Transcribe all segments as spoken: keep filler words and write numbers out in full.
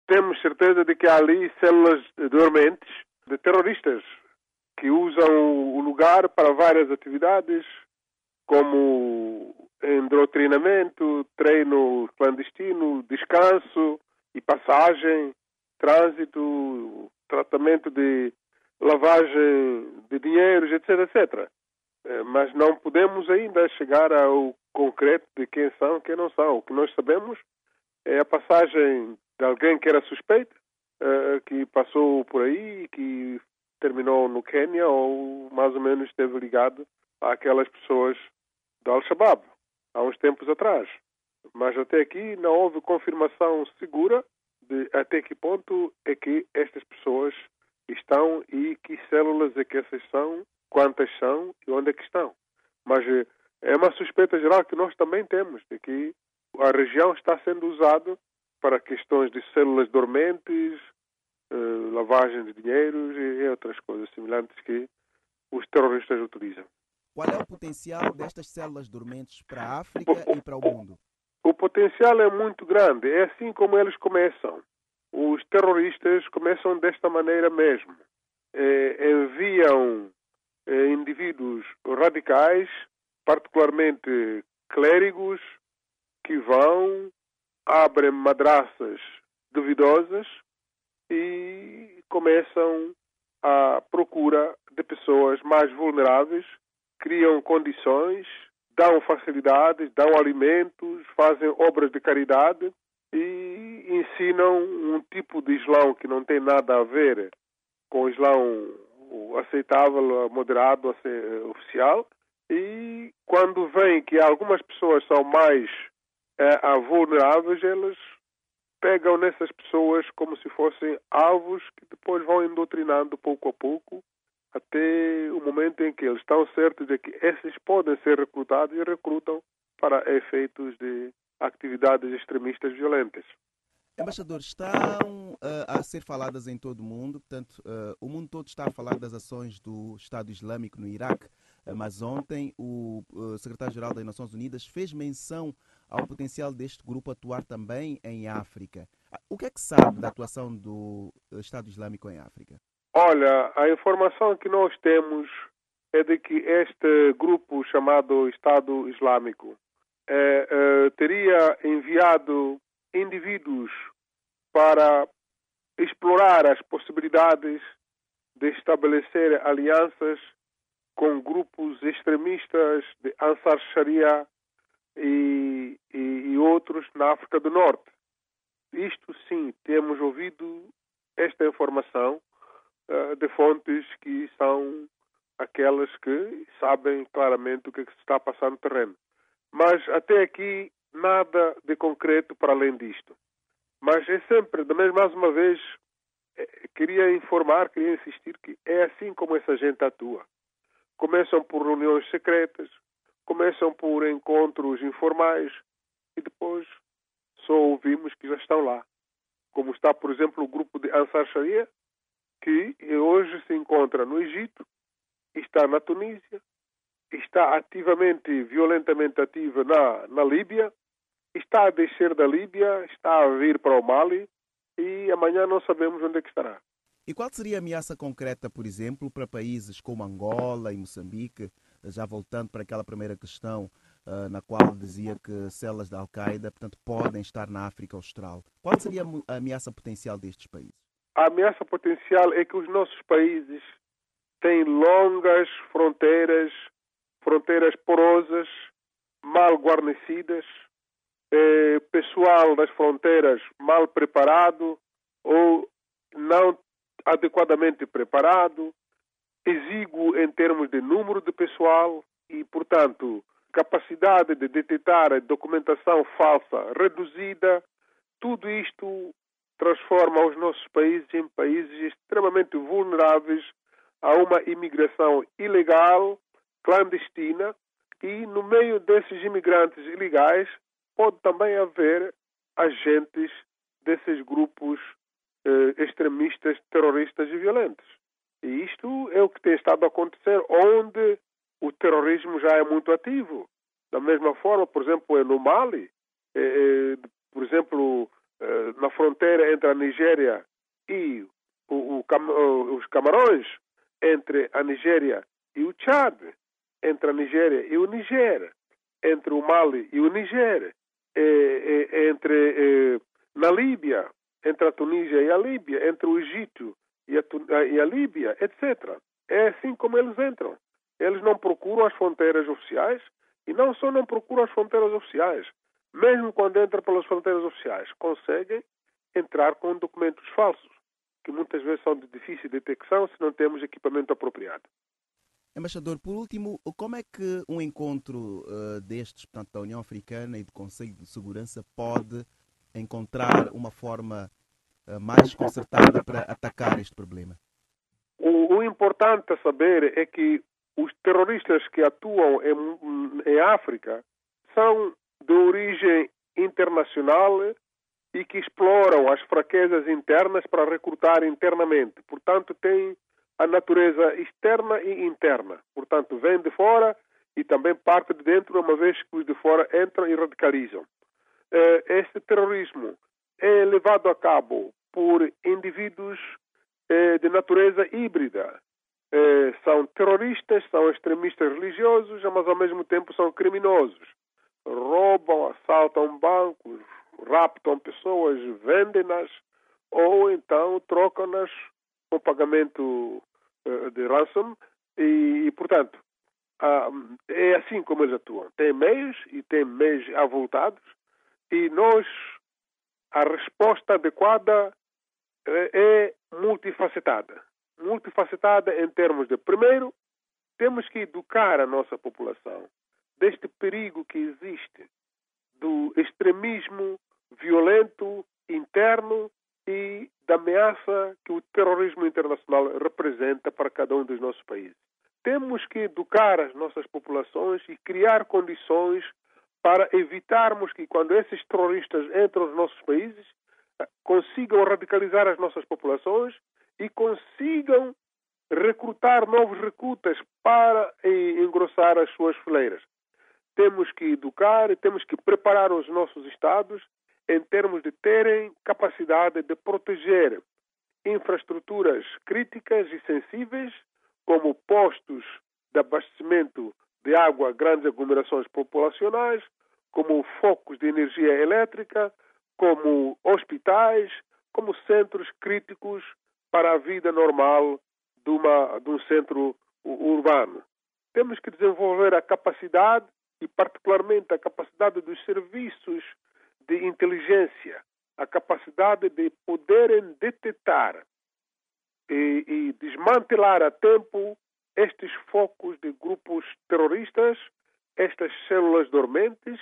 temos certeza de que há ali células dormentes de terroristas que usam o lugar para várias atividades, como endoctrinamento, treino clandestino, descanso e passagem, trânsito, tratamento de lavagem de dinheiros, etc, etcétera. Mas não podemos ainda chegar ao concreto de quem são e quem não são. O que nós sabemos é a passagem de alguém que era suspeito, que passou por aí, que terminou no Quênia ou mais ou menos esteve ligado àquelas pessoas do Al-Shabaab, há uns tempos atrás. Mas até aqui não houve confirmação segura de até que ponto é que estas pessoas estão e que células é que essas são, quantas são e onde é que estão. Mas é uma suspeita geral que nós também temos, de que a região está sendo usada para questões de células dormentes, Uh, lavagem de dinheiros e, e outras coisas semelhantes que os terroristas utilizam. Qual é o potencial destas células dormentes para a África o, e para o mundo? O potencial é muito grande. É assim como eles começam. Os terroristas começam desta maneira mesmo. É, enviam é, indivíduos radicais, particularmente clérigos, que vão, abrem madraças duvidosas e começam à procura de pessoas mais vulneráveis, criam condições, dão facilidades, dão alimentos, fazem obras de caridade e ensinam um tipo de Islão que não tem nada a ver com o Islão aceitável, moderado, oficial. E quando veem que algumas pessoas são mais é, vulneráveis, elas pegam nessas pessoas como se fossem alvos que depois vão endoctrinando pouco a pouco até o momento em que eles estão certos de que esses podem ser recrutados e recrutam para efeitos de atividades extremistas violentas. Embaixador, estão uh, a ser faladas em todo o mundo, portanto, uh, o mundo todo está a falar das ações do Estado Islâmico no Iraque, uh, mas ontem o uh, secretário-geral das Nações Unidas fez menção ao potencial deste grupo atuar também em África. O que é que sabe da atuação do Estado Islâmico em África? Olha, a informação que nós temos é de que este grupo chamado Estado Islâmico eh, eh, teria enviado indivíduos para explorar as possibilidades de estabelecer alianças com grupos extremistas de Ansar Sharia e, e, e outros na África do Norte. Isto sim, temos ouvido esta informação uh, de fontes que são aquelas que sabem claramente o que, é que se está a passar no terreno. Mas até aqui nada de concreto para além disto. Mas é sempre, também mais uma vez, eh, queria informar, queria insistir que é assim como essa gente atua. Começam por reuniões secretas, começam por encontros informais e depois só ouvimos que já estão lá. Como está, por exemplo, o grupo de Ansar Sharia, que hoje se encontra no Egito, está na Tunísia, está ativamente, violentamente ativa na, na Líbia, está a descer da Líbia, está a vir para o Mali e amanhã não sabemos onde é que estará. E qual seria a ameaça concreta, por exemplo, para países como Angola e Moçambique, já voltando para aquela primeira questão uh, na qual dizia que células da Al-Qaeda, portanto, podem estar na África Austral. Qual seria a ameaça potencial destes países? A ameaça potencial é que os nossos países têm longas fronteiras, fronteiras porosas, mal guarnecidas, eh, pessoal das fronteiras mal preparado ou não adequadamente preparado, exíguo em termos de número de pessoal e, portanto, capacidade de detectar documentação falsa reduzida. Tudo isto transforma os nossos países em países extremamente vulneráveis a uma imigração ilegal, clandestina, e no meio desses imigrantes ilegais pode também haver agentes desses grupos eh, extremistas, terroristas e violentos. E isto é o que tem estado a acontecer onde o terrorismo já é muito ativo. Da mesma forma, por exemplo, no Mali, eh, por exemplo, eh, na fronteira entre a Nigéria e o, o, os Camarões, entre a Nigéria e o Tchad, entre a Nigéria e o Niger, entre o Mali e o Niger, eh, eh, entre eh, na Líbia, entre a Tunísia e a Líbia, entre o Egito e a, e a Líbia, etcétera. É assim como eles entram. Eles não procuram as fronteiras oficiais e não só não procuram as fronteiras oficiais, mesmo quando entram pelas fronteiras oficiais, conseguem entrar com documentos falsos, que muitas vezes são de difícil detecção se não temos equipamento apropriado. Embaixador, por último, como é que um encontro uh, destes, portanto, da União Africana e do Conselho de Segurança pode encontrar uma forma uh, mais concertada para atacar este problema? O, o importante a saber é que os terroristas que atuam em, em África são de origem internacional e que exploram as fraquezas internas para recrutar internamente. Portanto, têm a natureza externa e interna. Portanto, vem de fora e também parte de dentro, uma vez que os de fora entram e radicalizam. Este terrorismo é levado a cabo por indivíduos de natureza híbrida. São terroristas, são extremistas religiosos, mas ao mesmo tempo são criminosos. Roubam, assaltam bancos, raptam pessoas, vendem-nas ou então trocam-nas com pagamento uh, de ransom e, e portanto, uh, é assim como eles atuam. Tem meios e tem meios avultados e nós, a resposta adequada uh, é multifacetada. Multifacetada em termos de, primeiro, temos que educar a nossa população deste perigo que existe do extremismo violento interno e da ameaça que o terrorismo internacional representa para cada um dos nossos países. Temos que educar as nossas populações e criar condições para evitarmos que, quando esses terroristas entram nos nossos países, consigam radicalizar as nossas populações e consigam recrutar novos recrutas para engrossar as suas fileiras. Temos que educar e temos que preparar os nossos Estados em termos de terem capacidade de proteger infraestruturas críticas e sensíveis, como postos de abastecimento de água a grandes aglomerações populacionais, como focos de energia elétrica, como hospitais, como centros críticos para a vida normal de, uma, de um centro urbano. Temos que desenvolver a capacidade e particularmente a capacidade dos serviços de inteligência, a capacidade de poderem detectar e, e desmantelar a tempo estes focos de grupos terroristas, estas células dormentes,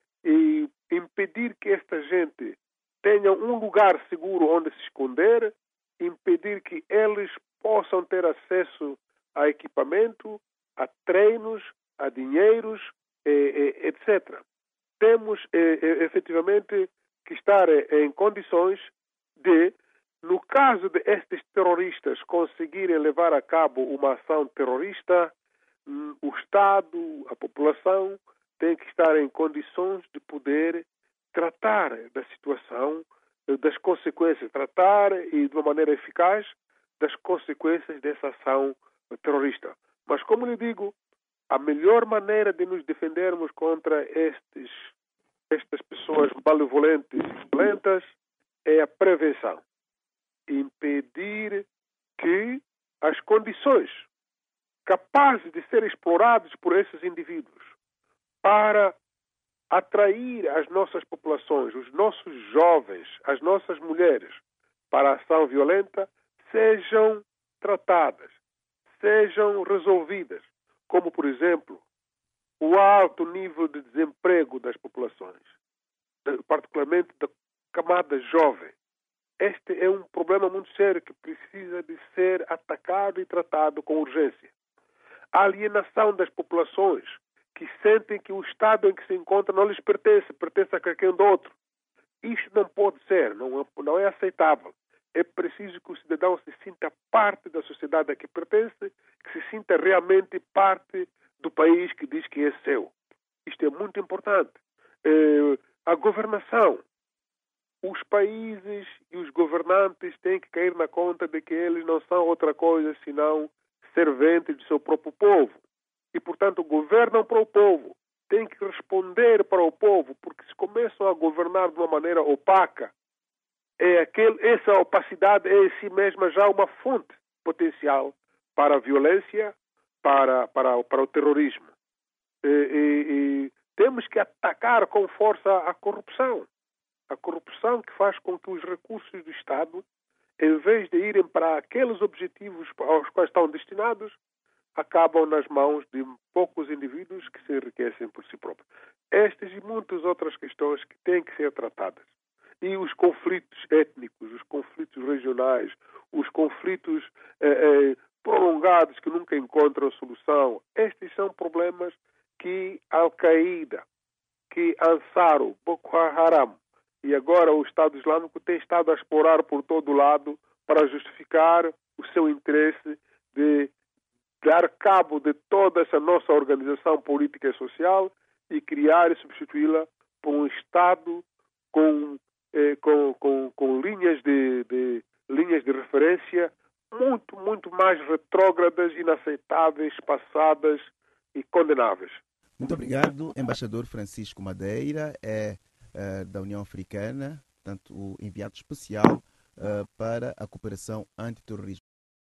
e impedir que esta gente tenha um lugar seguro onde se esconder, impedir que eles possam ter acesso a equipamento, a treinos, a dinheiros, etcétera. Temos, efetivamente, que estar em condições de, no caso de estes terroristas conseguirem levar a cabo uma ação terrorista, o Estado, a população, tem que estar em condições de poder tratar da situação, das consequências, tratar e de uma maneira eficaz das consequências dessa ação terrorista. Mas, como lhe digo, a melhor maneira de nos defendermos contra estes, estas pessoas malevolentes e violentas é a prevenção. Impedir que as condições capazes de serem exploradas por esses indivíduos para atrair as nossas populações, os nossos jovens, as nossas mulheres para a ação violenta sejam tratadas, sejam resolvidas. Como, por exemplo, o alto nível de desemprego das populações, particularmente da camada jovem. Este é um problema muito sério que precisa de ser atacado e tratado com urgência. A alienação das populações que sentem que o Estado em que se encontram não lhes pertence, pertence a qualquer outro. Isto não pode ser, não é, não é aceitável. É preciso que o cidadão se sinta parte da sociedade a que pertence, que se sinta realmente parte do país que diz que é seu. Isto é muito importante. Eh, a governação, os países e os governantes têm que cair na conta de que eles não são outra coisa senão serventes do seu próprio povo. E, portanto, governam para o povo. Têm que responder para o povo, porque se começam a governar de uma maneira opaca, é aquele, essa opacidade é em si mesma já uma fonte potencial para a violência, para, para, para o terrorismo. E, e, e temos que atacar com força a corrupção. A corrupção que faz com que os recursos do Estado, em vez de irem para aqueles objetivos aos quais estão destinados, acabam nas mãos de poucos indivíduos que se enriquecem por si próprios. Estas e muitas outras questões que têm que ser tratadas. E os conflitos étnicos, os conflitos regionais, os conflitos eh, eh, prolongados que nunca encontram solução, estes são problemas que Al-Qaeda, que Ansar, Boko Haram e agora o Estado Islâmico tem estado a explorar por todo o lado para justificar o seu interesse de dar cabo de toda essa nossa organização política e social e criar e substituí-la por um Estado com, eh, com, com, com linhas, de, de, linhas de referência muito, muito mais retrógradas, inaceitáveis, passadas e condenáveis. Muito obrigado, embaixador Francisco Madeira, é, é da União Africana, portanto, o enviado especial uh, para a cooperação antiterrorismo.